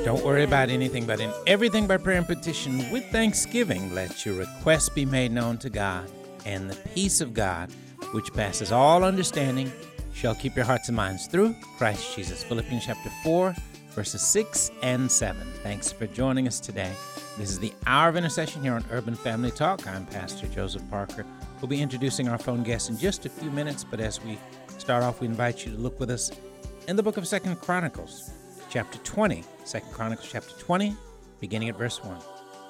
Don't worry about anything, but in everything by prayer and petition with thanksgiving, let your requests be made known to God, and the peace of God, which passes all understanding, shall keep your hearts and minds through Christ Jesus. Philippians chapter 4, verses 6 and 7. Thanks for joining us today. This is the Hour of Intercession here on Urban Family Talk. I'm Pastor Joseph Parker. We'll be introducing our phone guests in just a few minutes, but as we start off, we invite you to look with us in the book of 2 Chronicles, chapter 20. 2 Chronicles chapter 20, beginning at verse 1.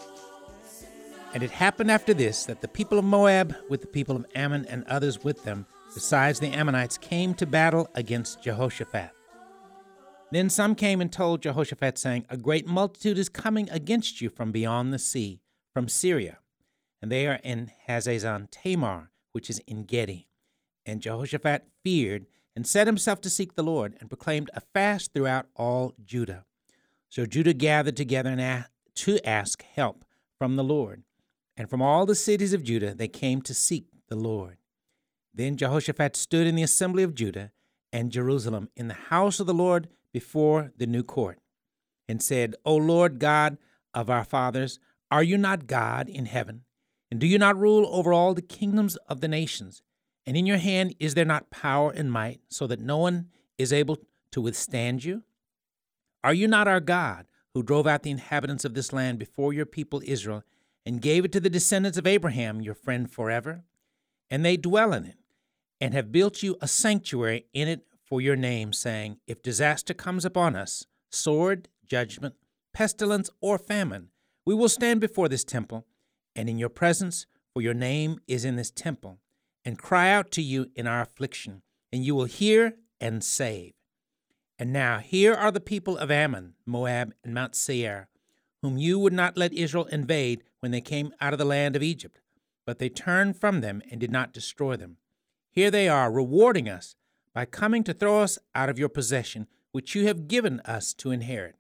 And it happened after this that the people of Moab with the people of Ammon and others with them, besides the Ammonites, came to battle against Jehoshaphat. Then some came and told Jehoshaphat, saying, A great multitude is coming against you from beyond the sea, from Syria, and they are in Hazazon Tamar, which is En Gedi. And Jehoshaphat feared and set himself to seek the Lord, and proclaimed a fast throughout all Judah. So Judah gathered together to ask help from the Lord. And from all the cities of Judah they came to seek the Lord. Then Jehoshaphat stood in the assembly of Judah and Jerusalem in the house of the Lord before the new court, and said, O Lord God of our fathers, are you not God in heaven? And do you not rule over all the kingdoms of the nations? And in your hand is there not power and might, so that no one is able to withstand you? Are you not our God, who drove out the inhabitants of this land before your people Israel, and gave it to the descendants of Abraham, your friend forever? And they dwell in it, and have built you a sanctuary in it for your name, saying, If disaster comes upon us, sword, judgment, pestilence, or famine, we will stand before this temple, and in your presence, for your name is in this temple, and cry out to you in our affliction, and you will hear and save. And now here are the people of Ammon, Moab, and Mount Seir, whom you would not let Israel invade when they came out of the land of Egypt, but they turned from them and did not destroy them. Here they are, rewarding us by coming to throw us out of your possession, which you have given us to inherit.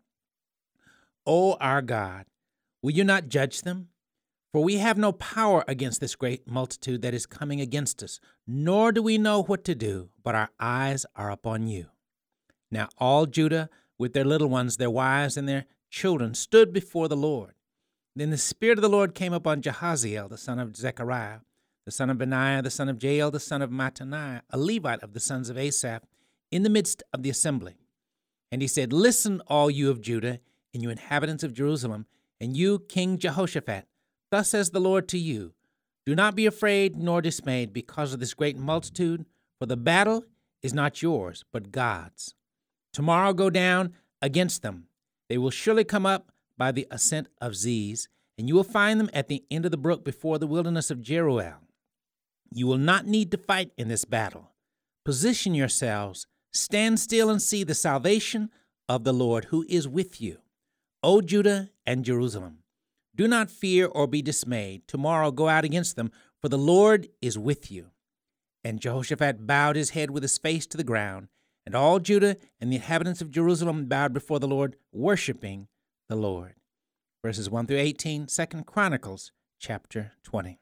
O our God, will you not judge them? For we have no power against this great multitude that is coming against us, nor do we know what to do, but our eyes are upon you. Now all Judah, with their little ones, their wives, and their children, stood before the Lord. Then the Spirit of the Lord came upon Jahaziel, the son of Zechariah, the son of Benaiah, the son of Jael, the son of Mattaniah, a Levite of the sons of Asaph, in the midst of the assembly. And he said, Listen, all you of Judah, and you inhabitants of Jerusalem, and you, King Jehoshaphat, thus says the Lord to you, Do not be afraid nor dismayed because of this great multitude, for the battle is not yours, but God's. Tomorrow go down against them. They will surely come up by the ascent of Ziz, and you will find them at the end of the brook before the wilderness of Jeruel. You will not need to fight in this battle. Position yourselves, stand still and see the salvation of the Lord who is with you, O Judah and Jerusalem. Do not fear or be dismayed. Tomorrow go out against them, for the Lord is with you. And Jehoshaphat bowed his head with his face to the ground, and all Judah and the inhabitants of Jerusalem bowed before the Lord, worshiping the Lord. Verses 1 through 18, 2 Chronicles chapter 20.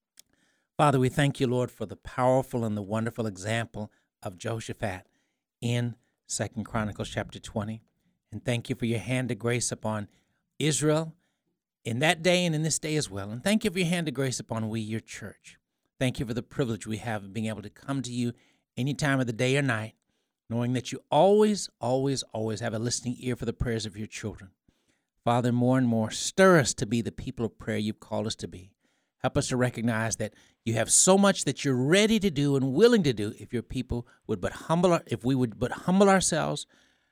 Father, we thank you, Lord, for the powerful and the wonderful example of Jehoshaphat in 2 Chronicles chapter 20. And thank you for your hand of grace upon Israel in that day and in this day as well. And thank you for your hand of grace upon we, your church. Thank you for the privilege we have of being able to come to you any time of the day or night, knowing that you always, always, always have a listening ear for the prayers of your children. Father, more and more, stir us to be the people of prayer you've called us to be. Help us to recognize that you have so much that you're ready to do and willing to do if your people would if we would but humble ourselves,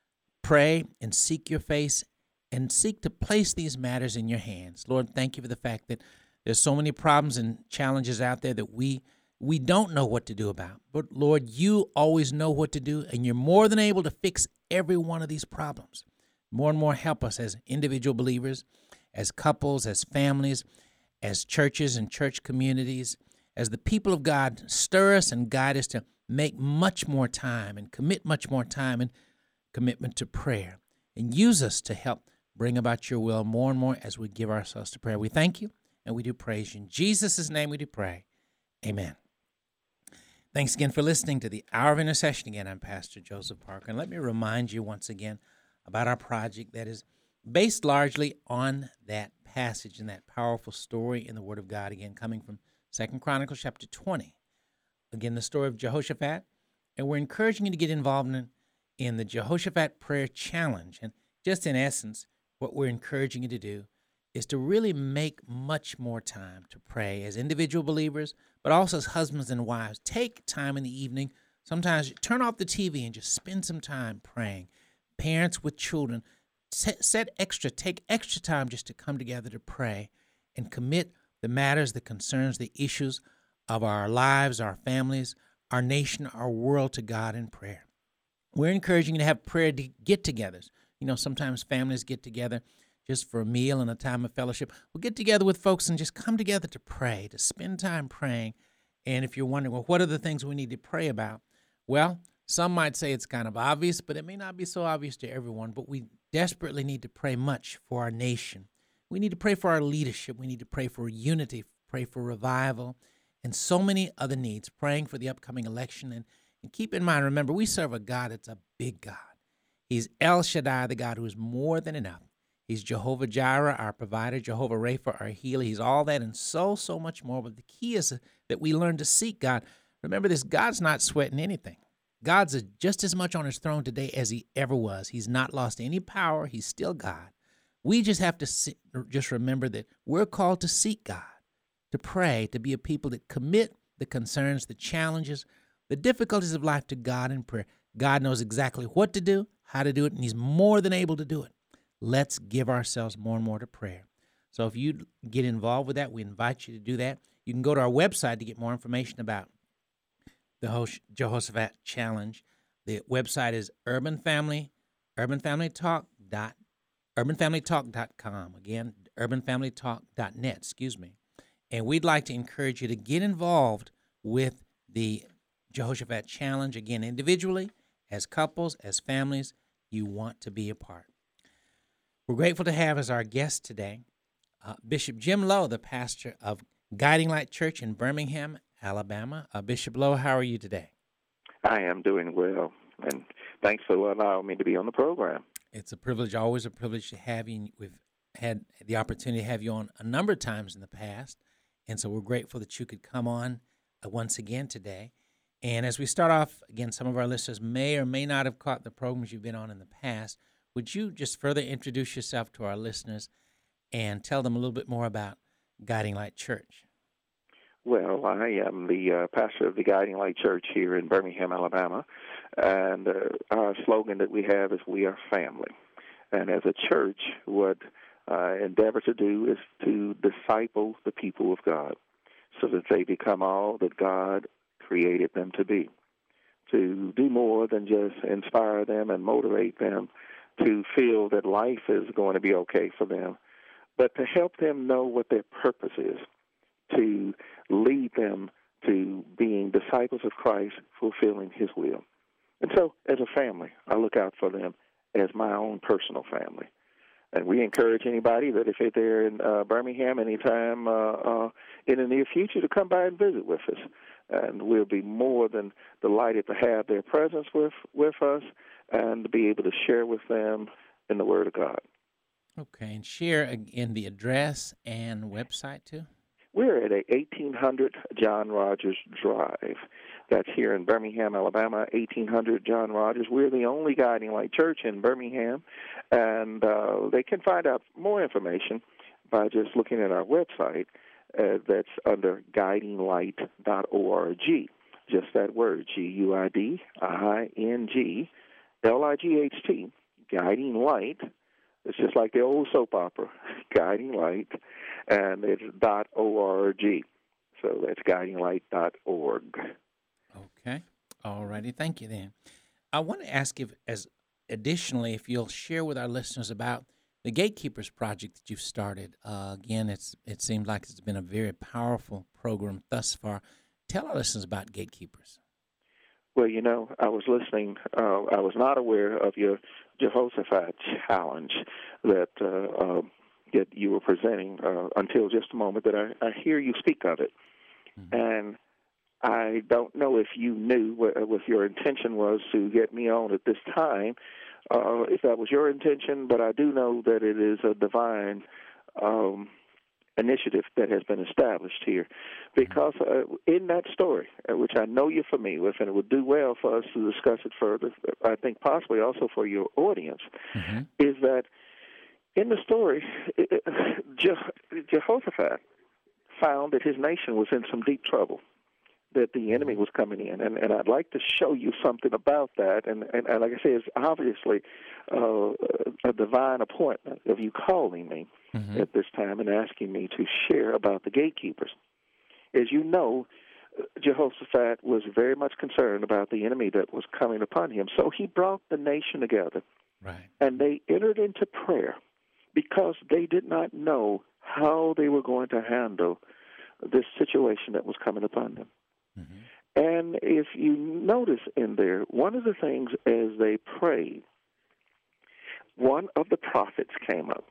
pray and seek your face, and seek to place these matters in your hands. Lord, thank you for the fact that there's so many problems and challenges out there that we don't know what to do about. But Lord, you always know what to do, and you're more than able to fix every one of these problems. More and more help us as individual believers, as couples, as families, as churches and church communities, as the people of God. Stir us and guide us to make much more time and commit much more time and commitment to prayer, and use us to help bring about your will more and more as we give ourselves to prayer. We thank you and we do praise you. In Jesus' name we do pray. Amen. Thanks again for listening to the Hour of Intercession. Again, I'm Pastor Joseph Parker, and let me remind you once again about our project that is based largely on that passage and that powerful story in the Word of God, again, coming from 2 Chronicles chapter 20. Again, the story of Jehoshaphat. And we're encouraging you to get involved in the Jehoshaphat Prayer Challenge. And just in essence, what we're encouraging you to do is to really make much more time to pray as individual believers, but also as husbands and wives. Take time in the evening. Sometimes turn off the TV and just spend some time praying. Parents with children, take extra time just to come together to pray and commit the matters, the concerns, the issues of our lives, our families, our nation, our world to God in prayer. We're encouraging you to have prayer get-togethers. Sometimes families get together just for a meal and a time of fellowship. We'll get together with folks and just come together to pray, to spend time praying. And if you're wondering, well, what are the things we need to pray about? Well, some might say it's kind of obvious, but it may not be so obvious to everyone. But we desperately need to pray much for our nation. We need to pray for our leadership. We need to pray for unity, pray for revival, and so many other needs, praying for the upcoming election. And keep in mind, remember, we serve a God that's a big God. He's El Shaddai, the God who is more than enough. He's Jehovah Jireh, our provider, Jehovah Rapha, our healer. He's all that and so much more. But the key is that we learn to seek God. Remember this, God's not sweating anything. God's just as much on his throne today as he ever was. He's not lost any power. He's still God. We just have to just remember that we're called to seek God, to pray, to be a people that commit the concerns, the challenges, the difficulties of life to God in prayer. God knows exactly what to do, how to do it, and he's more than able to do it. Let's give ourselves more and more to prayer. So if you get involved with that, we invite you to do that. You can go to our website to get more information about the Jehoshaphat Challenge. The website is urbanfamilytalk.com. Again, urbanfamilytalk.net, And we'd like to encourage you to get involved with the Jehoshaphat Challenge, again, individually, as couples, as families. You want to be a part. We're grateful to have as our guest today Bishop Jim Lowe, the pastor of Guiding Light Church in Birmingham, Alabama. Bishop Lowe, how are you today? I am doing well, and thanks for allowing me to be on the program. It's a privilege, always a privilege to have you. We've had the opportunity to have you on a number of times in the past, and so we're grateful that you could come on once again today. And as we start off, again, some of our listeners may or may not have caught the programs you've been on in the past. Would you just further introduce yourself to our listeners and tell them a little bit more about Guiding Light Church? Well, I am the pastor of the Guiding Light Church here in Birmingham, Alabama, and our slogan that we have is "We are family." And as a church, what I endeavor to do is to disciple the people of God so that they become all that God created them to be, to do more than just inspire them and motivate them to feel that life is going to be okay for them, but to help them know what their purpose is, to lead them to being disciples of Christ, fulfilling his will. And so, as a family, I look out for them as my own personal family. And we encourage anybody that if they're in Birmingham anytime in the near future to come by and visit with us. And we'll be more than delighted to have their presence with us and to be able to share with them in the Word of God. Okay, and share again the address and website too. We're at 1800 John Rogers Drive. That's here in Birmingham, Alabama, 1800 John Rogers. We're the only Guiding Light Church in Birmingham, and they can find out more information by just looking at our website. That's under guidinglight.org. Just that word, GUIDINGLIGHT, Guiding Light. It's just like the old soap opera, Guiding Light, and it's .org. So that's guidinglight.org. Okay. All righty. Thank you, then. I want to ask if you'll share with our listeners about the Gatekeepers Project that you've started. Again, it seems like it's been a very powerful program thus far. Tell our listeners about Gatekeepers. Well, I was listening. I was not aware of your Jehoshaphat Challenge that you were presenting until just a moment that I hear you speak of it. Mm-hmm. And I don't know if you knew what your intention was to get me on at this time, if that was your intention, but I do know that it is a divine initiative that has been established here, because in that story, which I know you're familiar with, and it would do well for us to discuss it further, I think possibly also for your audience, is that in the story, Jehoshaphat found that his nation was in some deep trouble, that the enemy was coming in. And I'd like to show you something about that. And like I say, it's obviously a divine appointment of you calling me at this time and asking me to share about the gatekeepers. As you know, Jehoshaphat was very much concerned about the enemy that was coming upon him. So he brought the nation together, and they entered into prayer because they did not know how they were going to handle this situation that was coming upon them. And if you notice in there, one of the things as they prayed, one of the prophets came up.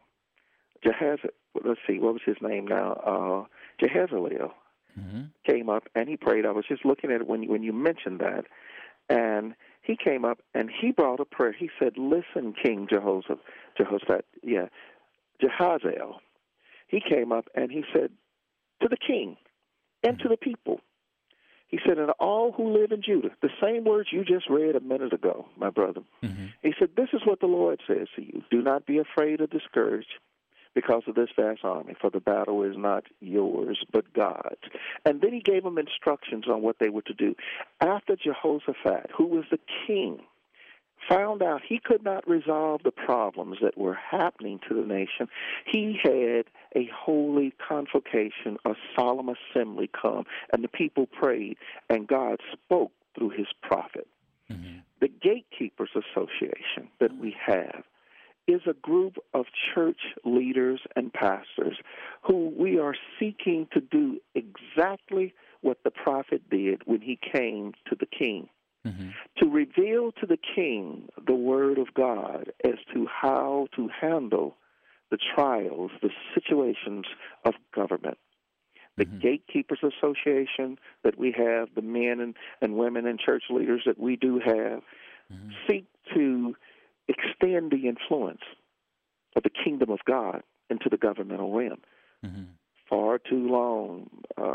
Let's see, what was his name now? Jehaziel came up and he prayed. I was just looking at it when you mentioned that. And he came up and he brought a prayer. He said, listen, King Jehoshaphat, Jehaziel. He came up and he said to the king and to the people, he said, and all who live in Judah, the same words you just read a minute ago, my brother. He said, this is what the Lord says to you. Do not be afraid or discouraged because of this vast army, for the battle is not yours, but God's. And then he gave them instructions on what they were to do. After Jehoshaphat, who was the king, found out he could not resolve the problems that were happening to the nation, he had a holy convocation, a solemn assembly come, and the people prayed, and God spoke through his prophet. The Gatekeepers Association that we have is a group of church leaders and pastors who we are seeking to do exactly what the prophet did when he came to the king. To reveal to the king the word of God as to how to handle the trials, the situations of government. The Gatekeepers Association that we have, the men and women and church leaders that we do have, seek to extend the influence of the kingdom of God into the governmental realm. Far too long,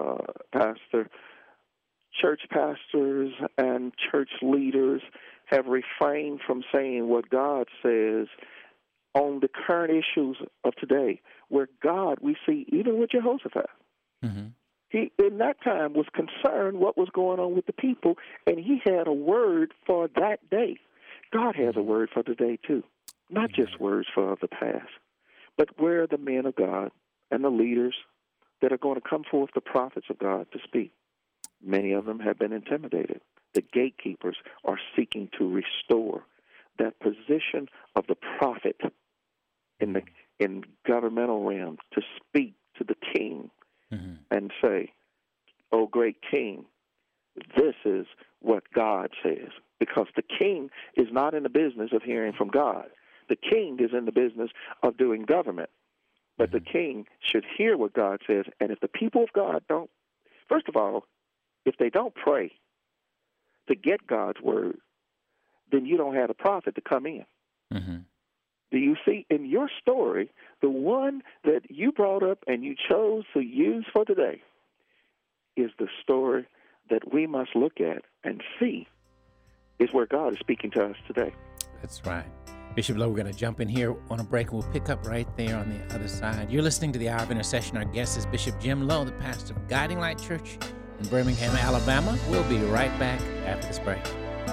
church pastors and church leaders have refrained from saying what God says on the current issues of today, where God, we see, even with Jehoshaphat, he, in that time, was concerned what was going on with the people, and he had a word for that day. God has a word for today, too, not just words for the past, but where are the men of God and the leaders that are going to come forth, the prophets of God, to speak? Many of them have been intimidated. The gatekeepers are seeking to restore that position of the prophet in governmental realm, to speak to the king and say, "Oh, great king, this is what God says." Because the king is not in the business of hearing from God. The king is in the business of doing government. But the king should hear what God says. And if the people of God don't, first of all, if they don't pray to get God's word, then you don't have a prophet to come in. Do you see in your story, the one that you brought up and you chose to use for today is the story that we must look at and see is where God is speaking to us today. That's right. Bishop Lowe, we're going to jump in here on a break, and we'll pick up right there on the other side. You're listening to the Hour of Intercession. Our guest is Bishop Jim Lowe, the pastor of Guiding Light Church in Birmingham, Alabama. We'll be right back after this break.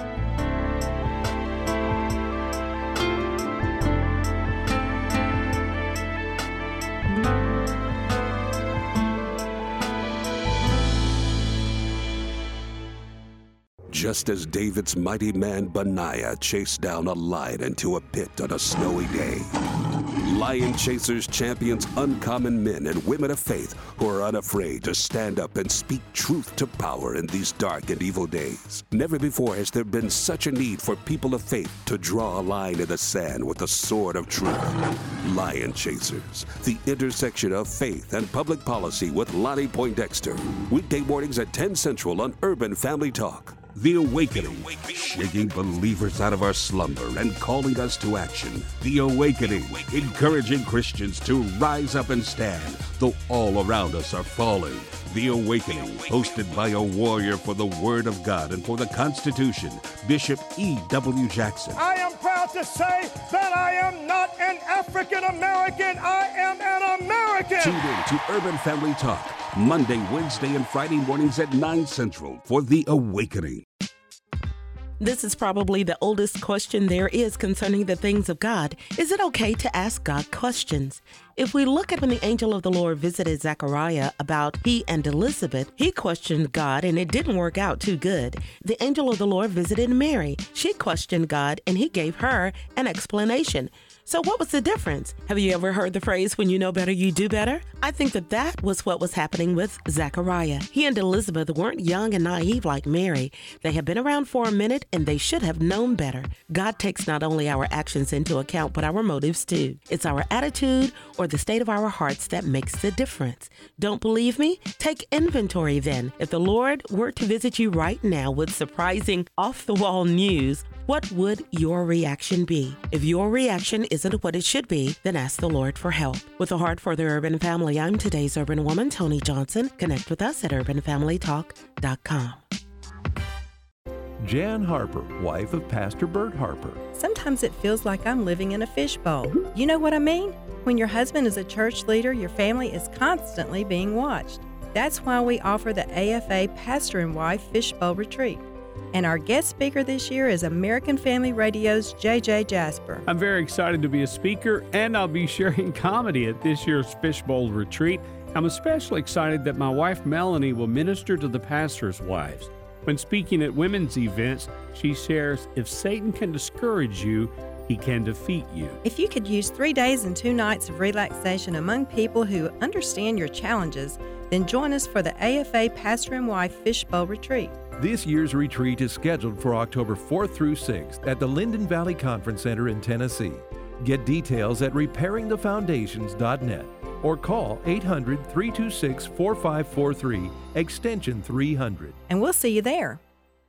Just as David's mighty man Benaiah chased down a lion into a pit on a snowy day, Lion Chasers champions uncommon men and women of faith who are unafraid to stand up and speak truth to power in these dark and evil days. Never before has there been such a need for people of faith to draw a line in the sand with the sword of truth. Lion Chasers, the intersection of faith and public policy with Lonnie Poindexter. Weekday mornings at 10 Central on Urban Family Talk. The Awakening, shaking believers out of our slumber and calling us to action. The Awakening, encouraging Christians to rise up and stand, though all around us are falling. The Awakening, hosted by a warrior for the Word of God and for the Constitution, Bishop E.W. Jackson. I am proud to say that I am not an African American, I am an American. Tune in to Urban Family Talk, Monday, Wednesday, and Friday mornings at 9 Central for The Awakening. This is probably the oldest question there is concerning the things of God. Is it okay to ask God questions? If we look at when the angel of the Lord visited Zechariah about he and Elizabeth, he questioned God and it didn't work out too good. The angel of the Lord visited Mary. She questioned God and he gave her an explanation. So what was the difference? Have you ever heard the phrase, when you know better, you do better? I think that was what was happening with Zechariah. He and Elizabeth weren't young and naive like Mary. They had been around for a minute and they should have known better. God takes not only our actions into account, but our motives too. It's our attitude or the state of our hearts that makes the difference. Don't believe me? Take inventory then. If the Lord were to visit you right now with surprising, off-the-wall news, what would your reaction be? If your reaction isn't what it should be, then ask the Lord for help. With a heart for the urban family, I'm today's urban woman, Tony Johnson. Connect with us at urbanfamilytalk.com. Jan Harper, wife of Pastor Bert Harper. Sometimes it feels like I'm living in a fishbowl. You know what I mean? When your husband is a church leader, your family is constantly being watched. That's why we offer the AFA Pastor and Wife Fishbowl Retreat. And our guest speaker this year is American Family Radio's J.J. Jasper. I'm very excited to be a speaker, and I'll be sharing comedy at this year's Fishbowl Retreat. I'm especially excited that my wife Melanie will minister to the pastors' wives. When speaking at women's events, she shares, if Satan can discourage you, he can defeat you. If you could use 3 days and 2 nights of relaxation among people who understand your challenges, then join us for the AFA Pastor and Wife Fishbowl Retreat. This year's retreat is scheduled for October 4th through 6th at the Linden Valley Conference Center in Tennessee. Get details at repairingthefoundations.net or call 800-326-4543, extension 300. And we'll see you there.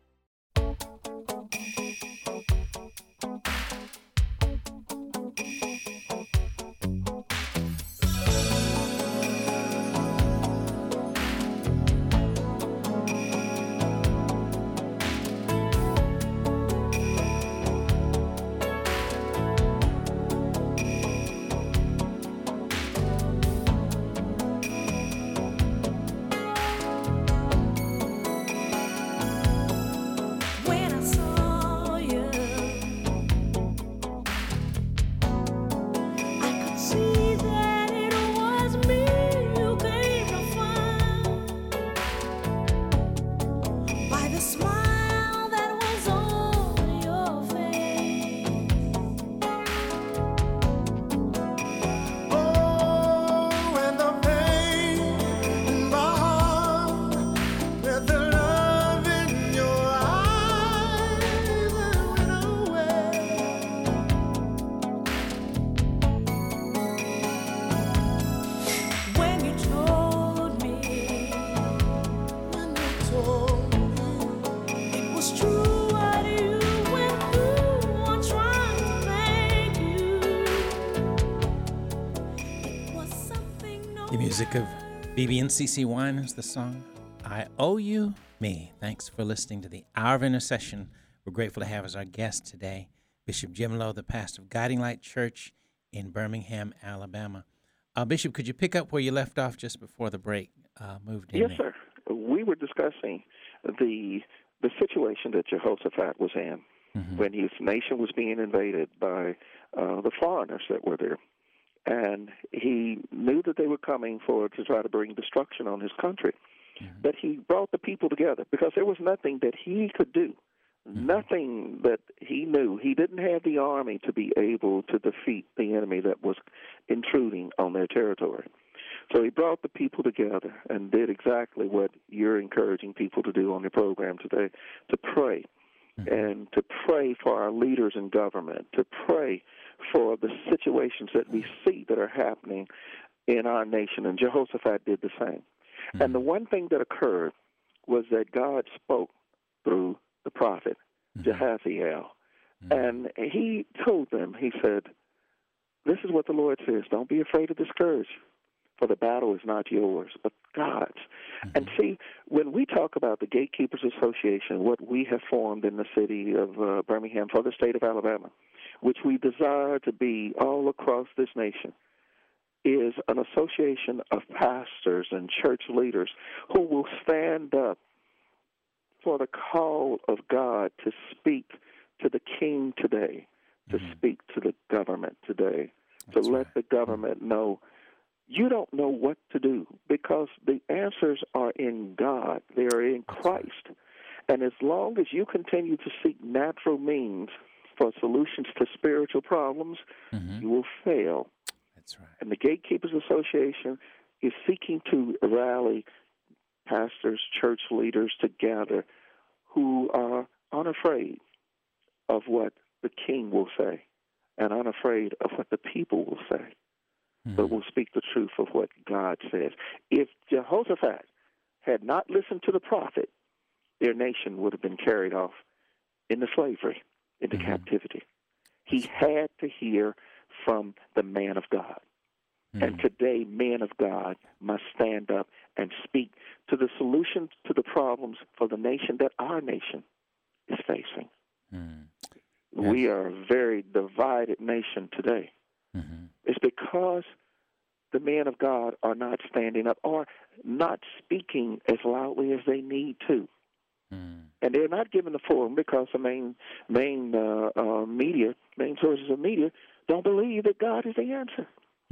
Music of BB and CeCe Winans, the song I Owe You Me. Thanks for listening to the Hour of Intercession. We're grateful to have as our guest today Bishop Jim Lowe, the pastor of Guiding Light Church in Birmingham, Alabama. Bishop, could you pick up where you left off just before the break moved in? Yes, sir. We were discussing the situation that Jehoshaphat was in when his nation was being invaded by the foreigners that were there. And he knew that they were coming to try to bring destruction on his country. But he brought the people together because there was nothing that he could do Nothing that he knew. He didn't have the army to be able to defeat the enemy that was intruding on their territory. So he brought the people together and did exactly what you're encouraging people to do on your program today, to pray, and to pray for our leaders in government, to pray for the situations that we see that are happening in our nation. And Jehoshaphat did the same. And the one thing that occurred was that God spoke through the prophet Jehaziel. And he told them, he said, this is what the Lord says, don't be afraid or discouraged, for the battle is not yours, but God's. And see, when we talk about the Gatekeepers Association, what we have formed in the city of Birmingham for the state of Alabama, which we desire to be all across this nation, is an association of pastors and church leaders who will stand up for the call of God to speak to the king today, to speak to the government today, to let the government know you don't know what to do, because the answers are in God. They are in Christ. And as long as you continue to seek natural means for solutions to spiritual problems, you will fail. That's right. And the Gatekeepers Association is seeking to rally pastors, church leaders together who are unafraid of what the king will say and unafraid of what the people will say, but will speak the truth of what God says. If Jehoshaphat had not listened to the prophet, their nation would have been carried off into slavery, into captivity. He had to hear from the man of God. And today, men of God must stand up and speak to the solution to the problems for the nation that our nation is facing. We are a very divided nation today. It's because the men of God are not standing up or not speaking as loudly as they need to. And they're not given the forum because the main sources of media don't believe that God is the answer.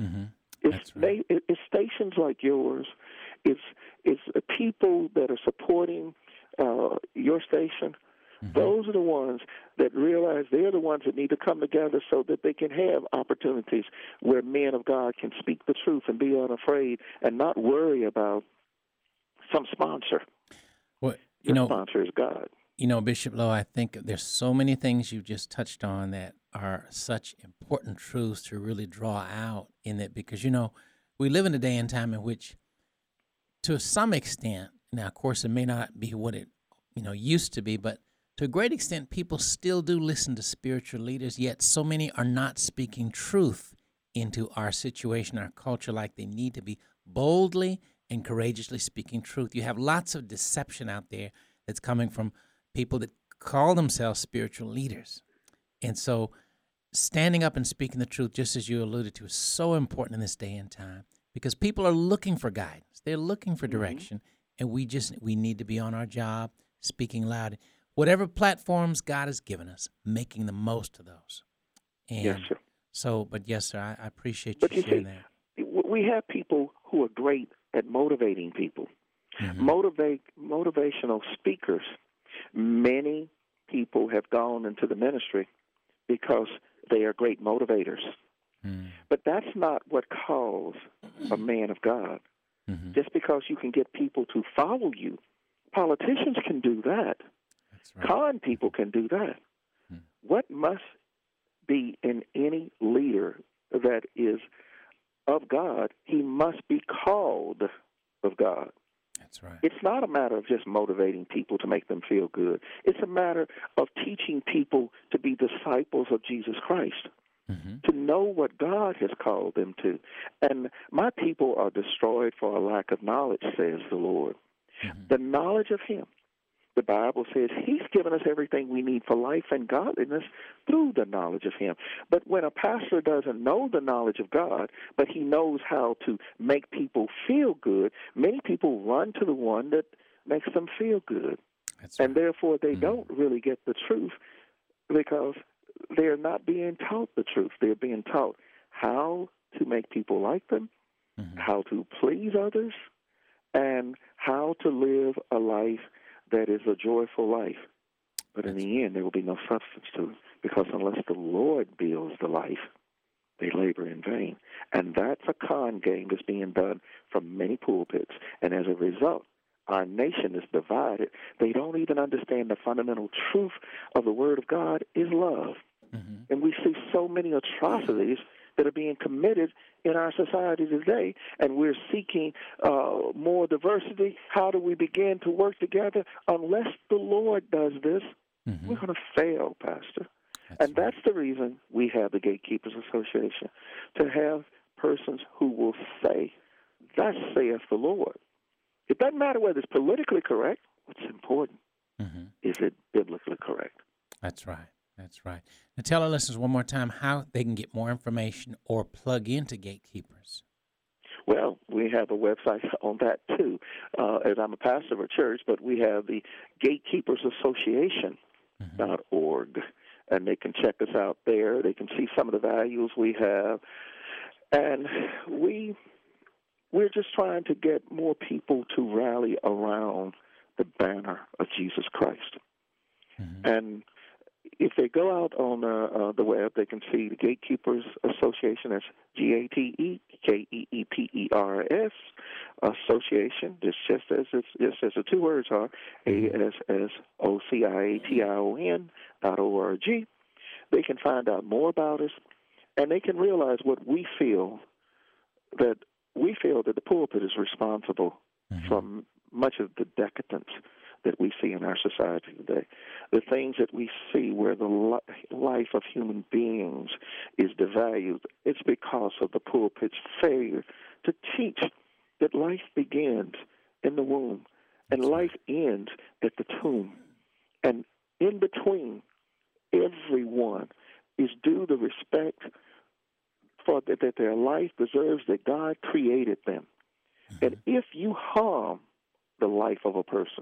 It's stations like yours. It's people that are supporting your station. Those are the ones that realize they're the ones that need to come together so that they can have opportunities where men of God can speak the truth and be unafraid and not worry about some sponsor. Well, Your sponsor is God. Bishop Lowe, I think there's so many things you've just touched on that are such important truths to really draw out in it, because, we live in a day and time in which, to some extent, now, of course, it may not be what it, used to be, but to a great extent, people still do listen to spiritual leaders, yet so many are not speaking truth into our situation, our culture, like they need to be, boldly and courageously speaking truth. You have lots of deception out there that's coming from people that call themselves spiritual leaders. And so standing up and speaking the truth, just as you alluded to, is so important in this day and time, because people are looking for guidance. They're looking for direction, and we need to be on our job, speaking loud. Whatever platforms God has given us, making the most of those. And yes, sir. Yes, sir, I appreciate you sharing that. We have people who are great at motivating people, motivational speakers. Many people have gone into the ministry because they are great motivators. But that's not what calls a man of God. Just because you can get people to follow you, politicians can do that. That's right. Con people can do that. What must be in any leader that is of God, he must be called of God. That's right. It's not a matter of just motivating people to make them feel good. It's a matter of teaching people to be disciples of Jesus Christ, to know what God has called them to. And my people are destroyed for a lack of knowledge, says the Lord. The knowledge of him. The Bible says he's given us everything we need for life and godliness through the knowledge of him. But when a pastor doesn't know the knowledge of God, but he knows how to make people feel good, many people run to the one that makes them feel good. That's right. And therefore they don't really get the truth because they're not being taught the truth. They're being taught how to make people like them, how to please others, and how to live a life that is a joyful life. But in the end, there will be no substance to it, because unless the Lord builds the life, they labor in vain. And that's a con game that's being done from many pulpits. And as a result, our nation is divided. They don't even understand the fundamental truth of the Word of God is love. Mm-hmm. And we see so many atrocities that are being committed in our society today, and we're seeking more diversity. How do we begin to work together? Unless the Lord does this, we're going to fail, Pastor. That's the reason we have the Gatekeepers Association, to have persons who will say, "Thus saith the Lord." It doesn't matter whether it's politically correct. What's important is it biblically correct. That's right. That's right. Now tell our listeners one more time how they can get more information or plug into Gatekeepers. Well, we have a website on that, too. As I'm a pastor of a church, but we have the gatekeepersassociation.org, and they can check us out there. They can see some of the values we have. And we're just trying to get more people to rally around the banner of Jesus Christ. And if they go out on the web, they can see the Gatekeepers Association. That's GATEKEEPERS Association. Just as the two words are, ASSOCIATION.org. They can find out more about us, and they can realize what we feel, that the pulpit is responsible for much of the decadence that we see in our society today. The things that we see where the life of human beings is devalued, it's because of the pulpit's failure to teach that life begins in the womb and life ends at the tomb. And in between, everyone is due the respect for that their life deserves, that God created them. And if you harm the life of a person,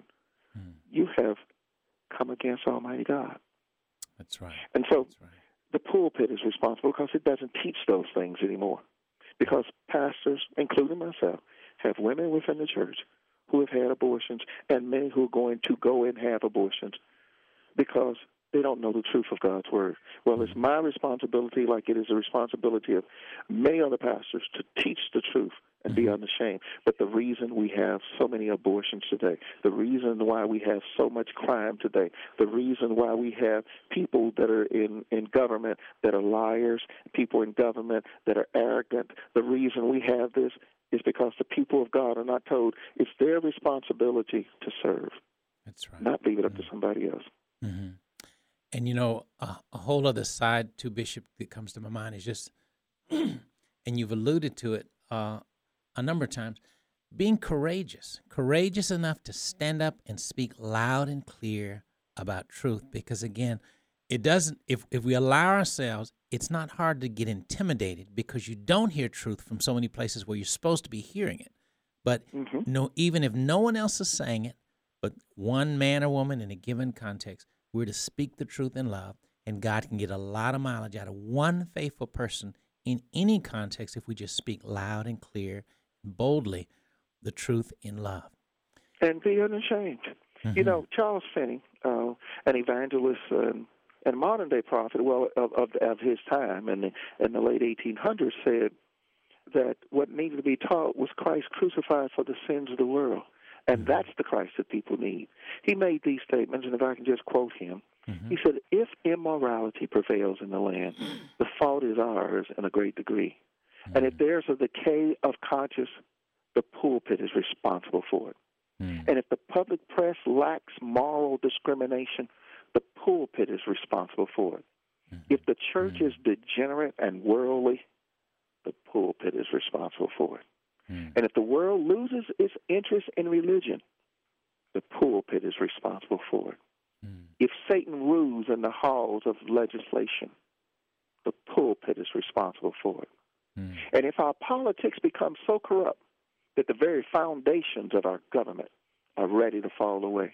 you have come against Almighty God. That's right. And so the pulpit is responsible because it doesn't teach those things anymore. Because pastors, including myself, have women within the church who have had abortions and many who are going to go and have abortions because they don't know the truth of God's Word. Well, it's my responsibility, like it is the responsibility of many other pastors, to teach the truth and be unashamed. But the reason we have so many abortions today, the reason why we have so much crime today, the reason why we have people that are in government that are liars, people in government that are arrogant, the reason we have this is because the people of God are not told it's their responsibility to serve. That's right. Not leave it up to somebody else. And, you know, a whole other side to Bishop that comes to my mind is just, and you've alluded to it a number of times, being courageous enough to stand up and speak loud and clear about truth. Because, again, it doesn't, if we allow ourselves, it's not hard to get intimidated because you don't hear truth from so many places where you're supposed to be hearing it. But no, even if no one else is saying it, but one man or woman in a given context, we're to speak the truth in love, and God can get a lot of mileage out of one faithful person in any context if we just speak loud and clear and boldly the truth in love. And be unashamed. You know, Charles Finney, an evangelist and modern-day prophet, well, of his time in the late 1800s, said that what needed to be taught was Christ crucified for the sins of the world. And that's the Christ that people need. He made these statements, and if I can just quote him, he said, if immorality prevails in the land, the fault is ours in a great degree. And if there's a decay of conscience, the pulpit is responsible for it. And if the public press lacks moral discrimination, the pulpit is responsible for it. If the church is degenerate and worldly, the pulpit is responsible for it. And if the world loses its interest in religion, the pulpit is responsible for it. If Satan rules in the halls of legislation, the pulpit is responsible for it. And if our politics become so corrupt that the very foundations of our government are ready to fall away,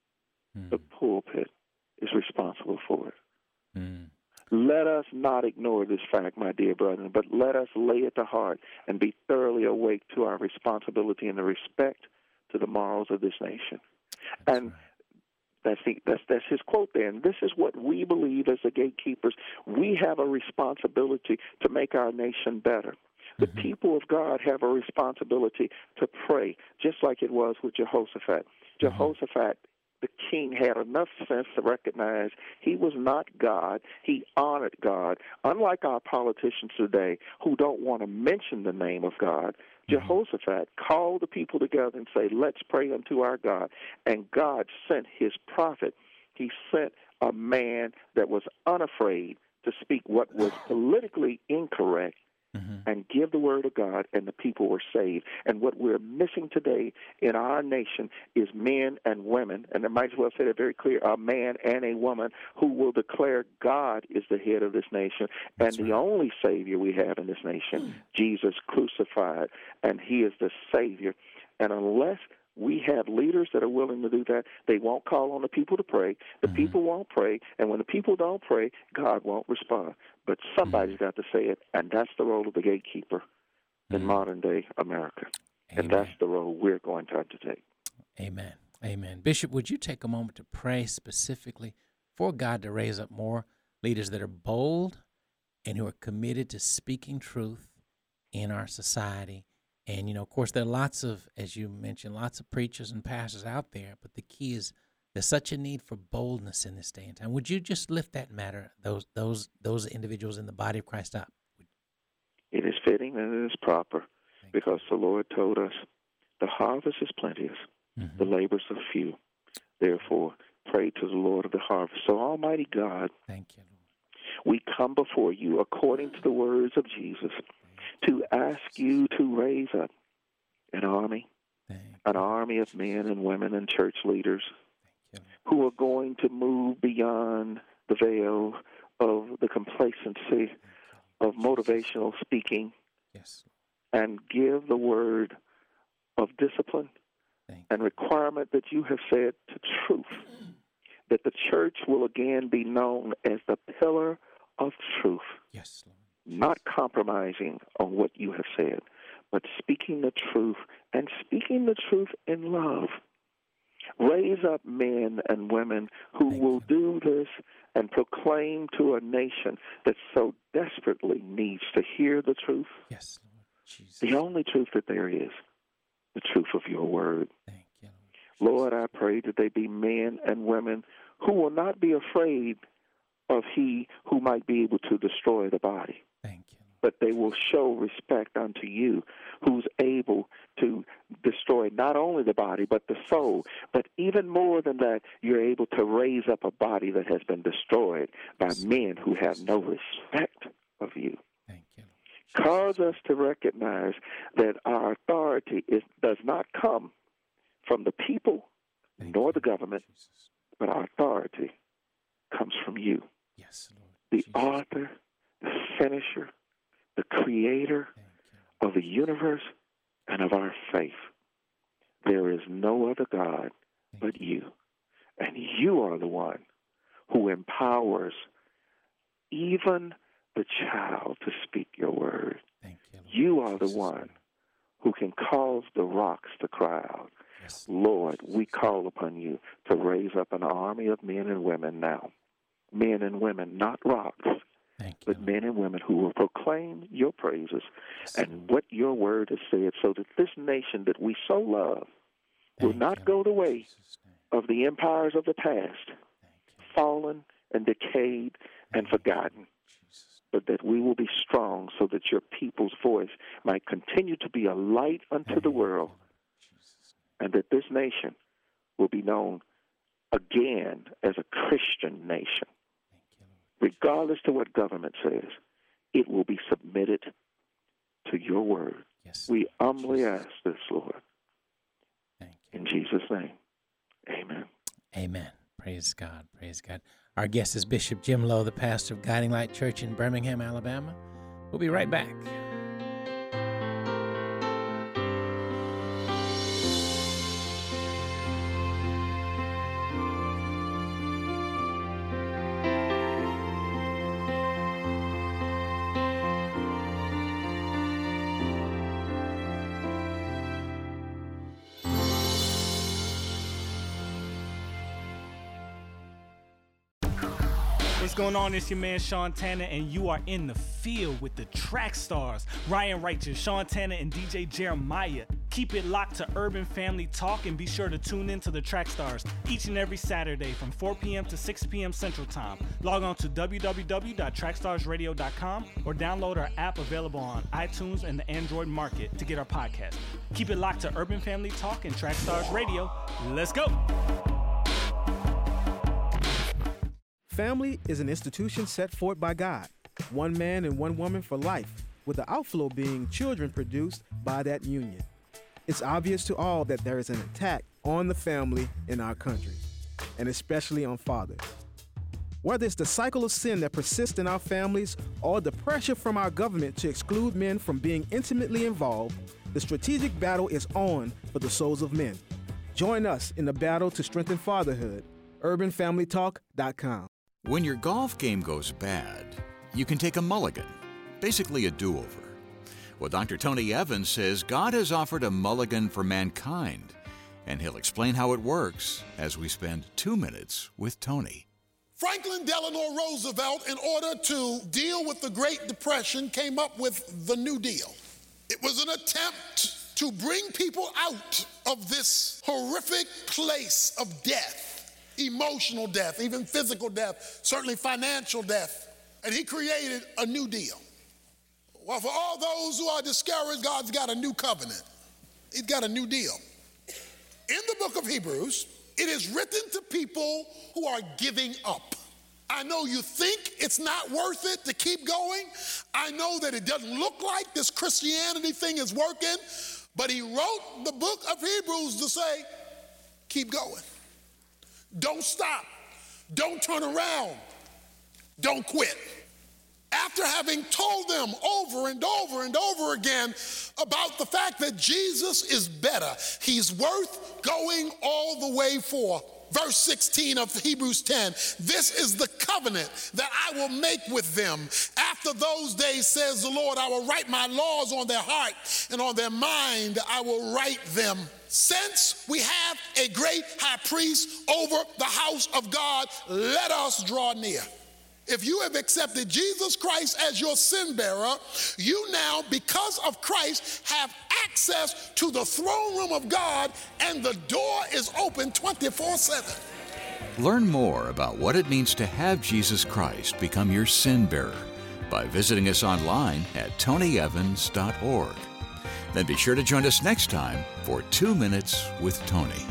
the pulpit is responsible for it. Let us not ignore this fact, my dear brethren, but let us lay it to heart and be thoroughly awake to our responsibility and the respect to the morals of this nation. That's his quote there. And this is what we believe as the gatekeepers. We have a responsibility to make our nation better. The people of God have a responsibility to pray, just like it was with Jehoshaphat. Jehoshaphat, the king, had enough sense to recognize he was not God. He honored God. Unlike our politicians today who don't want to mention the name of God, Jehoshaphat called the people together and say, let's pray unto our God. And God sent his prophet. He sent a man that was unafraid to speak what was politically incorrect and give the word of God, and the people were saved. And what we're missing today in our nation is men and women, and I might as well say it very clear, a man and a woman who will declare God is the head of this nation and the only Savior we have in this nation, Jesus crucified, and he is the Savior. And unless we have leaders that are willing to do that, they won't call on the people to pray. The people won't pray. And when the people don't pray, God won't respond. But somebody's got to say it, and that's the role of the gatekeeper in modern-day America. Amen. And that's the role we're going to undertake. Amen. Amen. Bishop, would you take a moment to pray specifically for God to raise up more leaders that are bold and who are committed to speaking truth in our society? And, of course, there are lots of, as you mentioned, lots of preachers and pastors out there, but the key is there's such a need for boldness in this day and time. Would you just lift that matter, those individuals in the body of Christ up? It is fitting and it is proper because the Lord told us the harvest is plenteous, the labors are few. Therefore, pray to the Lord of the harvest. So, Almighty God, thank you, Lord. We come before you according to the words of Jesus to ask you to raise up an army of men and women and church leaders who are going to move beyond the veil of the complacency of motivational speaking and give the word of discipline and requirement that you have said to truth, that the church will again be known as the pillar of truth. Yes, Lord. Not compromising on what you have said, but speaking the truth and speaking the truth in love. Raise up men and women who will do this and proclaim to a nation that so desperately needs to hear the truth. Yes, Lord Jesus. The only truth that there is, the truth of your word. Thank you, Lord. Lord, I pray that they be men and women who will not be afraid of he who might be able to destroy the body. Thank you. But they will show respect unto you, who's able to destroy not only the body, but the soul. But even more than that, you're able to raise up a body that has been destroyed by men who have no respect of you. Thank you. Cause us to recognize that our authority does not come from the people nor the government, but our authority comes from you. Yes, Lord. The author, the finisher, the creator of the universe and of our faith. There is no other God but you. And you are the one who empowers even the child to speak your word. Thank you, Lord. You are the one who can cause the rocks to cry out. Yes. Lord, we call upon you to raise up an army of men and women now. Men and women, not rocks, but men and women who will proclaim your praises and what your word has said, so that this nation that we so love will not go the way of the empires of the past, fallen and decayed and forgotten, but that we will be strong so that your people's voice might continue to be a light unto the world, and that this nation will be known again as a Christian nation. Regardless to what government says, it will be submitted to your word. Yes. We humbly ask this, Lord. Thank you. In Jesus' name, amen. Amen. Praise God. Praise God. Our guest is Bishop Jim Lowe, the pastor of Guiding Light Church in Birmingham, Alabama. We'll be right back. What's going on? It's your man Sean Tanner, and you are in the field with the track stars, Ryan Righteous, Sean Tanner, and DJ Jeremiah. Keep it locked to Urban Family Talk, and be sure to tune in to the track stars each and every Saturday from 4 p.m. to 6 p.m. Central Time. Log on to www.trackstarsradio.com or download our app available on iTunes and the Android market to get our podcast. Keep it locked to Urban Family Talk and Track Stars Radio. Let's go! Family is an institution set forth by God, one man and one woman for life, with the outflow being children produced by that union. It's obvious to all that there is an attack on the family in our country, and especially on fathers. Whether it's the cycle of sin that persists in our families or the pressure from our government to exclude men from being intimately involved, the strategic battle is on for the souls of men. Join us in the battle to strengthen fatherhood. UrbanFamilyTalk.com. When your golf game goes bad, you can take a mulligan, basically a do-over. Well, Dr. Tony Evans says God has offered a mulligan for mankind, and he'll explain how it works as we spend 2 minutes with Tony. Franklin Delano Roosevelt, in order to deal with the Great Depression, came up with the New Deal. It was an attempt to bring people out of this horrific place of death. Emotional death, even physical death, certainly financial death. And he created a new deal. Well, for all those who are discouraged, God's got a new covenant. He's got a new deal. In the book of Hebrews, it is written to people who are giving up. I know you think it's not worth it to keep going. I know that it doesn't look like this Christianity thing is working, but he wrote the book of Hebrews to say, keep going. Don't stop. Don't turn around. Don't quit. After having told them over and over and over again about the fact that Jesus is better, he's worth going all the way for. Verse 16 of Hebrews 10, this is the covenant that I will make with them. After those days, says the Lord, I will write my laws on their heart, and on their mind I will write them. Since we have a great high priest over the house of God, let us draw near. If you have accepted Jesus Christ as your sin bearer, you now, because of Christ, have access to the throne room of God, and the door is open 24/7. Learn more about what it means to have Jesus Christ become your sin bearer by visiting us online at tonyevans.org. Then be sure to join us next time for 2 Minutes with Tony.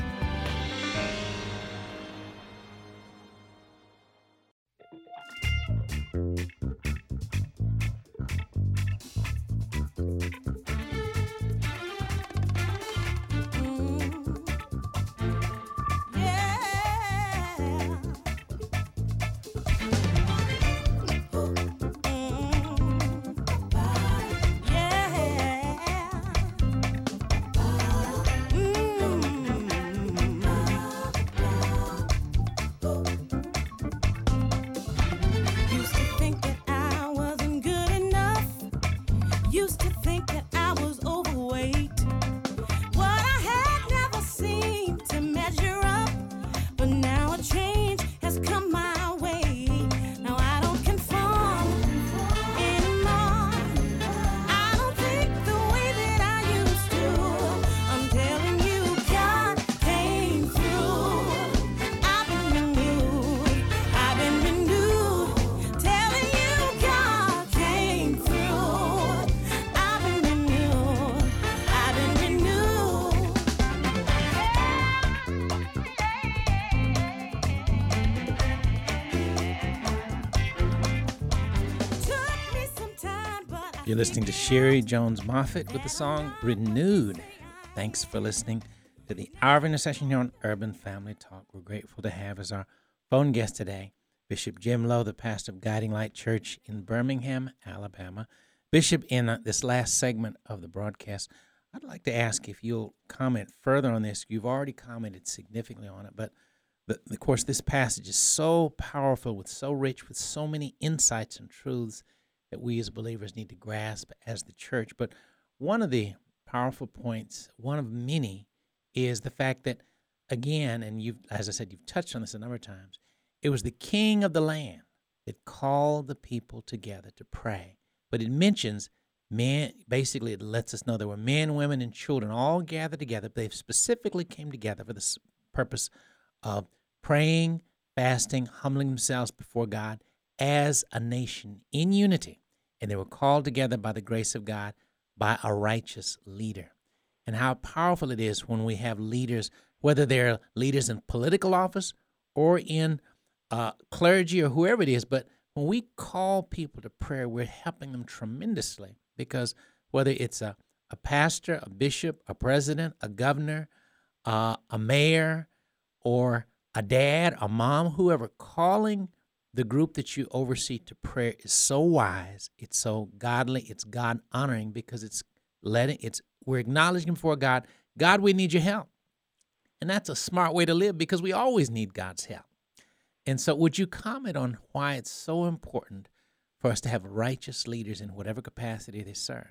You're listening to Sherry Jones Moffett with the song Renewed. Thanks for listening to the Hour of Intercession here on Urban Family Talk. We're grateful to have as our phone guest today Bishop Jim Lowe, the pastor of Guiding Light Church in Birmingham, Alabama. Bishop, in this last segment of the broadcast, I'd like to ask if you'll comment further on this. You've already commented significantly on it, but of course this passage is so powerful, so rich, with so many insights and truths that we as believers need to grasp as the church. But one of the powerful points, one of many, is the fact that, again, and you've, as I said, you've touched on this a number of times, it was the king of the land that called the people together to pray. But it mentions men, basically it lets us know there were men, women, and children all gathered together. They specifically came together for the purpose of praying, fasting, humbling themselves before God as a nation in unity. And they were called together by the grace of God by a righteous leader. And how powerful it is when we have leaders, whether they're leaders in political office or in clergy or whoever it is, but when we call people to prayer, we're helping them tremendously, because whether it's a pastor, a bishop, a president, a governor, a mayor, or a dad, a mom, whoever, calling the group that you oversee to prayer is so wise, it's so godly, it's God-honoring, because we're acknowledging before God, God, we need your help. And that's a smart way to live, because we always need God's help. And so would you comment on why it's so important for us to have righteous leaders in whatever capacity they serve?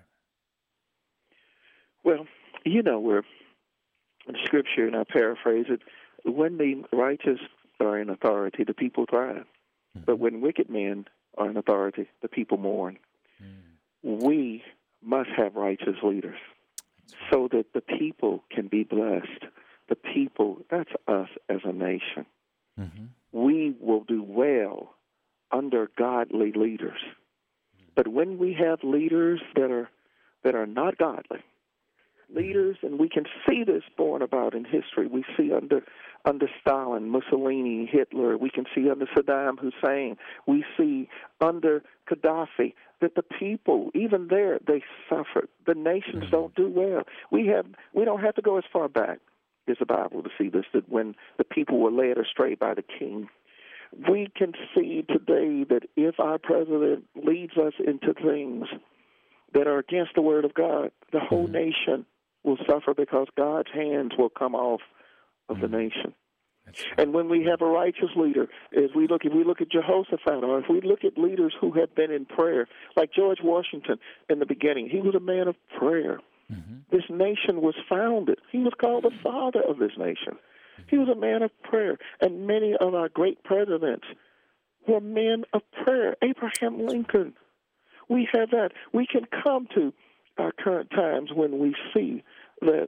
Well, we're in Scripture, and I paraphrase it, when the righteous are in authority, the people thrive. But when wicked men are in authority, the people mourn. We must have righteous leaders so that the people can be blessed. The people, that's us as a nation. We will do well under godly leaders. But when we have leaders that are not godly, leaders, and we can see this borne about in history. We see under Stalin, Mussolini, Hitler. We can see under Saddam Hussein. We see under Gaddafi that the people, even there, they suffer. The nations don't do well. We don't have to go as far back as the Bible to see this, that when the people were led astray by the king. We can see today that if our president leads us into things that are against the word of God, the whole nation will suffer, because God's hands will come off of the nation. And when we have a righteous leader, if we look at Jehoshaphat, or if we look at leaders who have been in prayer, like George Washington in the beginning, he was a man of prayer. This nation was founded. He was called the father of this nation. He was a man of prayer. And many of our great presidents were men of prayer. Abraham Lincoln. We have that. We can come to our current times when we see that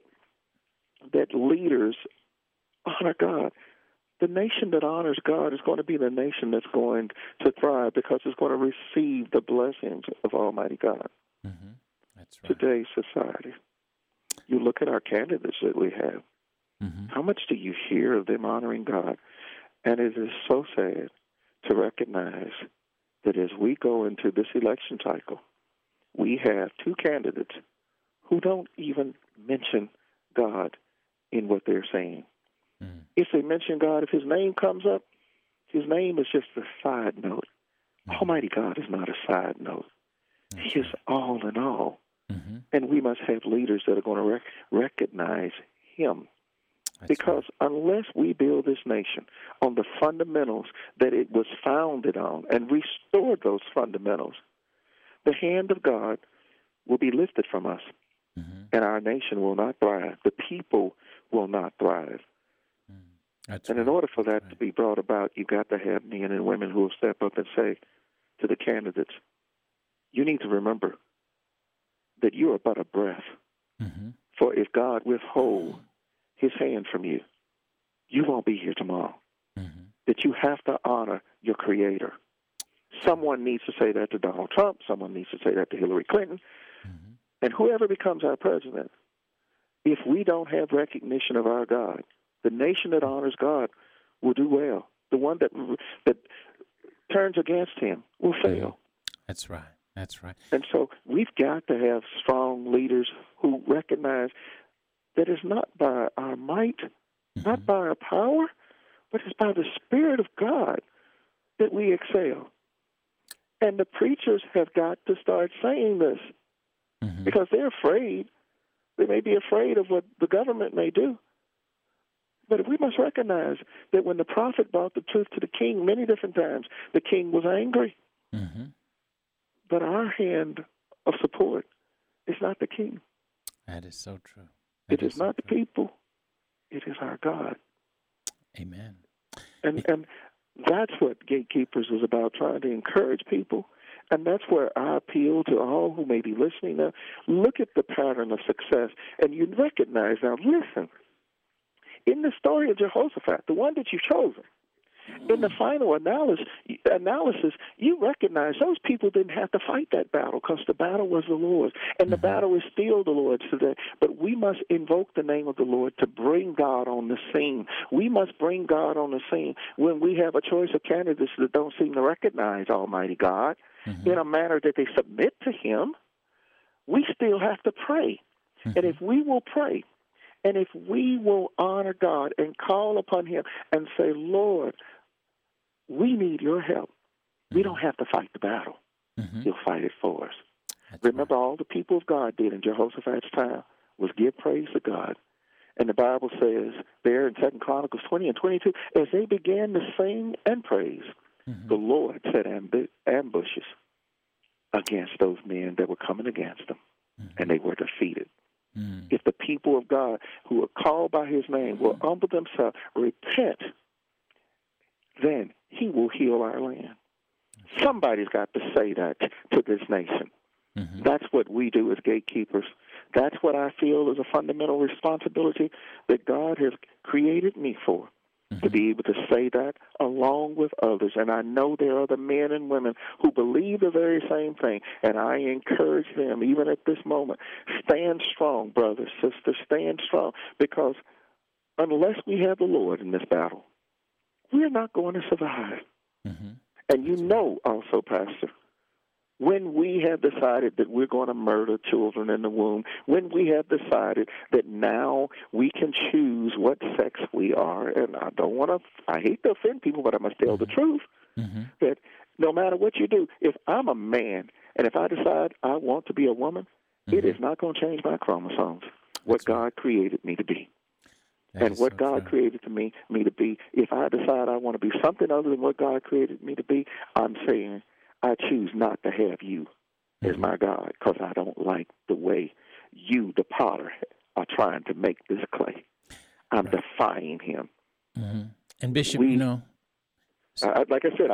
leaders honor God. The nation that honors God is going to be the nation that's going to thrive, because it's going to receive the blessings of Almighty God. That's right. Today's society. You look at our candidates that we have. How much do you hear of them honoring God? And it is so sad to recognize that as we go into this election cycle, we have two candidates who don't even mention God in what they're saying. If they mention God, if his name comes up, his name is just a side note. Almighty God is not a side note. He is all in all. And we must have leaders that are going to recognize him. Because unless we build this nation on the fundamentals that it was founded on and restore those fundamentals, the hand of God will be lifted from us, and our nation will not thrive. The people will not thrive. And in order for that to be brought about, you've got to have men and women who will step up and say to the candidates, you need to remember that you are but a breath. For if God withhold his hand from you, you won't be here tomorrow. That you have to honor your Creator. Someone needs to say that to Donald Trump. Someone needs to say that to Hillary Clinton. And whoever becomes our president, if we don't have recognition of our God, the nation that honors God will do well. The one that turns against him will fail. That's right. That's right. And so we've got to have strong leaders who recognize that it's not by our might, not by our power, but it's by the Spirit of God that we excel. And the preachers have got to start saying this because they're afraid. They may be afraid of what the government may do. But we must recognize that when the prophet brought the truth to the king many different times, the king was angry. But our hand of support is not the king. That is so true. It is not the people. It is our God. Amen. And That's what Gatekeepers is about, trying to encourage people. And that's where I appeal to all who may be listening now. Look at the pattern of success, and you recognize now, listen, in the story of Jehoshaphat, the one that you've chosen, in the final analysis, you recognize those people didn't have to fight that battle because the battle was the Lord's, and the battle is still the Lord's today. But we must invoke the name of the Lord to bring God on the scene. We must bring God on the scene when we have a choice of candidates that don't seem to recognize Almighty God in a manner that they submit to Him. We still have to pray. And if we will pray, and if we will honor God and call upon Him and say, Lord, we need your help. We don't have to fight the battle. He'll fight it for us. Remember, all the people of God did in Jehoshaphat's time was give praise to God. And the Bible says there in 2 Chronicles 20 and 22, as they began to sing and praise, the Lord set ambushes against those men that were coming against them, and they were defeated. If the people of God who are called by His name will humble themselves, repent, then He will heal our land. Somebody's got to say that to this nation. That's what we do as gatekeepers. That's what I feel is a fundamental responsibility that God has created me for, to be able to say that along with others. And I know there are other men and women who believe the very same thing, and I encourage them, even at this moment, stand strong, brothers, sisters, stand strong, because unless we have the Lord in this battle, we're not going to survive. And you know also, Pastor, when we have decided that we're going to murder children in the womb, when we have decided that now we can choose what sex we are, and I hate to offend people, but I must tell the truth, that no matter what you do, if I'm a man and if I decide I want to be a woman, it is not going to change my chromosomes, what God created me to be. And what God created me to be, if I decide I want to be something other than what God created me to be, I'm saying I choose not to have you as my God, because I don't like the way you, the potter, are trying to make this clay. I'm defying Him. And Bishop, like I said,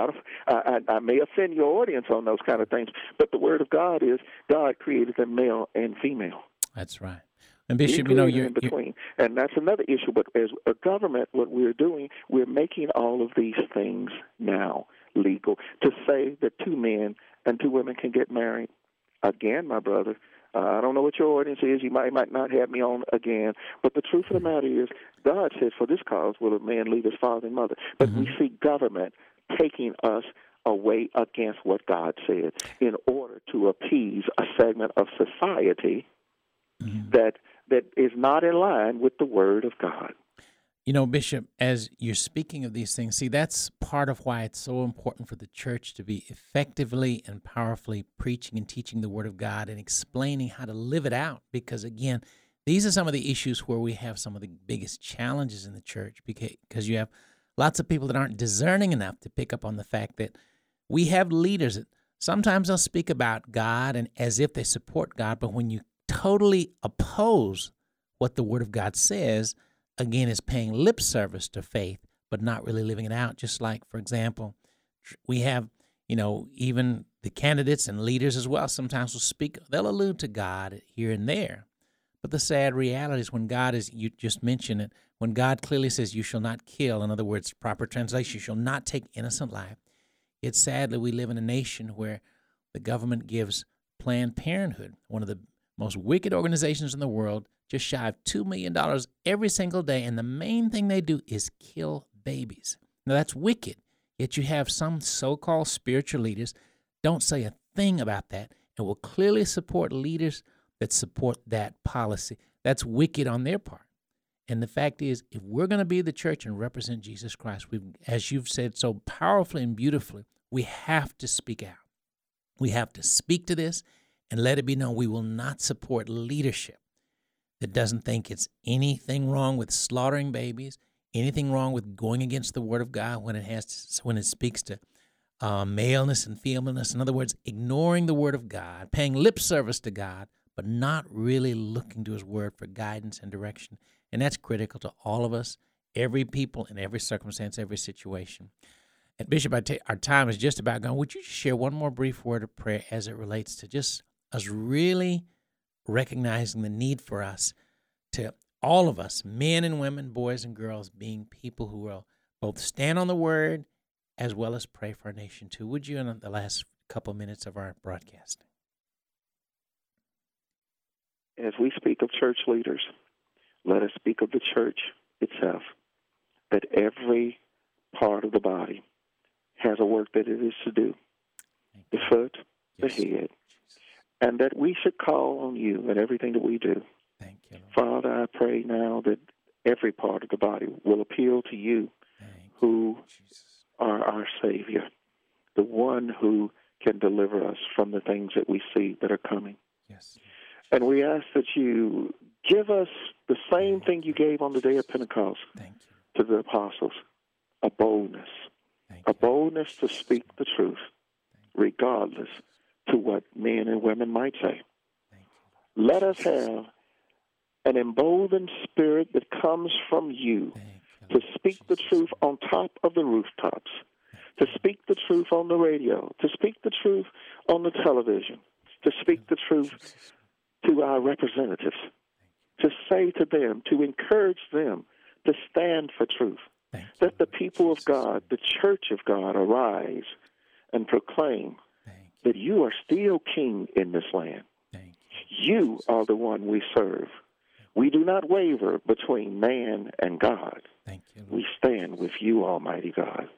I may offend your audience on those kind of things, but the Word of God is God created them male and female. That's right. And Bishop, you're in between, and that's another issue. But as a government, what we're doing, we're making all of these things now legal. To say that 2 men and 2 women can get married, again, my brother, I don't know what your audience is. You might not have me on again, but the truth of the matter is, God says, "For this cause will a man leave his father and mother." But we see government taking us away against what God said in order to appease a segment of society that is not in line with the Word of God. Bishop, as you're speaking of these things, see, that's part of why it's so important for the church to be effectively and powerfully preaching and teaching the Word of God and explaining how to live it out. Because, again, these are some of the issues where we have some of the biggest challenges in the church, because you have lots of people that aren't discerning enough to pick up on the fact that we have leaders that sometimes they'll speak about God and as if they support God, but when you totally oppose what the Word of God says, again, is paying lip service to faith, but not really living it out. Just like, for example, we have, even the candidates and leaders as well sometimes will speak, they'll allude to God here and there. But the sad reality is when God is, you just mentioned it, when God clearly says you shall not kill, in other words, proper translation, you shall not take innocent life, it's sad that we live in a nation where the government gives Planned Parenthood, one of the most wicked organizations in the world, just shy of $2 million every single day, and the main thing they do is kill babies. Now, that's wicked, yet you have some so-called spiritual leaders don't say a thing about that and will clearly support leaders that support that policy. That's wicked on their part. And the fact is, if we're going to be the church and represent Jesus Christ, as you've said so powerfully and beautifully, we have to speak out. We have to speak to this and let it be known we will not support leadership that doesn't think it's anything wrong with slaughtering babies, anything wrong with going against the Word of God when it speaks to maleness and femaleness. In other words, ignoring the Word of God, paying lip service to God, but not really looking to His Word for guidance and direction. And that's critical to all of us, every people in every circumstance, every situation. And Bishop, our time is just about gone. Would you just share one more brief word of prayer as it relates to just us really recognizing the need for us to, all of us, men and women, boys and girls, being people who will both stand on the word as well as pray for our nation too? Would you, in the last couple minutes of our broadcast? As we speak of church leaders, let us speak of the church itself, that every part of the body has a work that it is to do, the foot, the head, and that we should call on you in everything that we do. Thank you, Lord. Father, I pray now that every part of the body will appeal to you, who are our Savior, the one who can deliver us from the things that we see that are coming. Yes. And we ask that you give us the same thing you gave on the day of Pentecost to the apostles, a boldness to speak the truth, regardless to what men and women might say. Let us have an emboldened spirit that comes from you to speak the truth on top of the rooftops, to speak the truth on the radio, to speak the truth on the television, to speak the truth to our representatives, to say to them, to encourage them to stand for truth. Let the people of God, the church of God, arise and proclaim that you are still king in this land. You are the one we serve. We do not waver between man and God. We stand with you, Almighty God.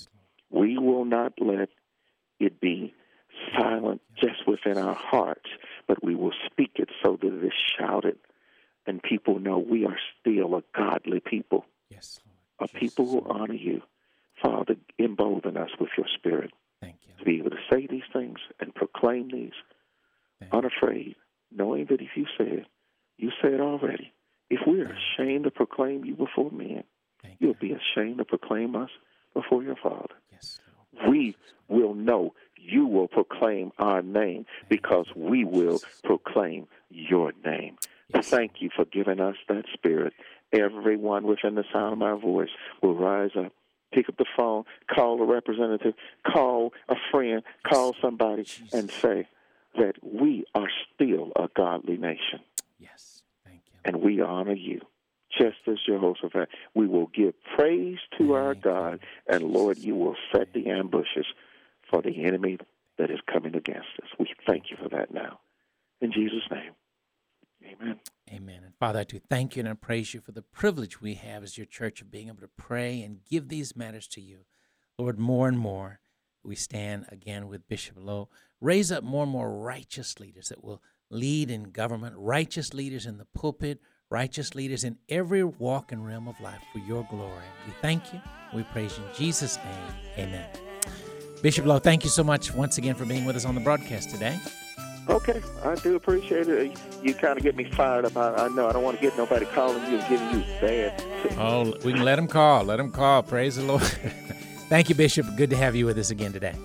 We will not let it be silent just within our hearts, but we will speak it so that it is shouted and people know we are still a godly people. Yes, Lord. A people who honor you. Father, embolden us with your spirit to be able to say these things and proclaim these unafraid, knowing that if you said already, if we're ashamed to proclaim you before men, you'll be ashamed to proclaim us before your Father. Yes, we will know you will proclaim our name because we will proclaim your name. Yes. Thank you for giving us that spirit. Everyone within the sound of my voice will rise up, pick up the phone, call a representative, call a friend, call somebody, and say that we are still a godly nation. Yes, thank you. And we honor you. Just as Jehoshaphat, we will give praise to our God, and Lord, you will set the ambushes for the enemy that is coming against us. We thank you for that now. In Jesus' name, amen. Amen. And Father, I do thank you and I praise you for the privilege we have as your church of being able to pray and give these matters to you. Lord, more and more we stand again with Bishop Lowe. Raise up more and more righteous leaders that will lead in government, righteous leaders in the pulpit, righteous leaders in every walk and realm of life for your glory. We thank you. We praise you in Jesus' name. Amen. Bishop Lowe, thank you so much once again for being with us on the broadcast today. Okay, I do appreciate it. You kind of get me fired up. I know I don't want to get nobody calling you and giving you bad. Oh, we can let them call. Let them call. Praise the Lord. Thank you, Bishop. Good to have you with us again today.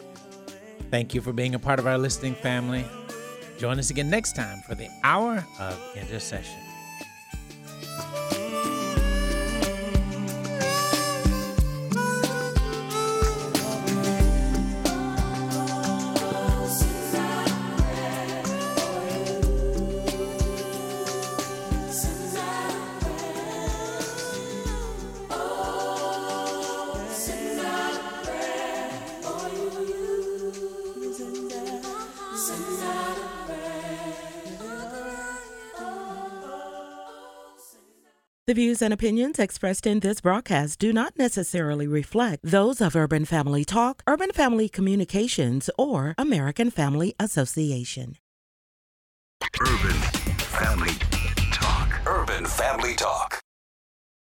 Thank you for being a part of our listening family. Join us again next time for the Hour of Intercession. The views and opinions expressed in this broadcast do not necessarily reflect those of Urban Family Talk, Urban Family Communications, or American Family Association. Urban Family Talk. Urban Family Talk.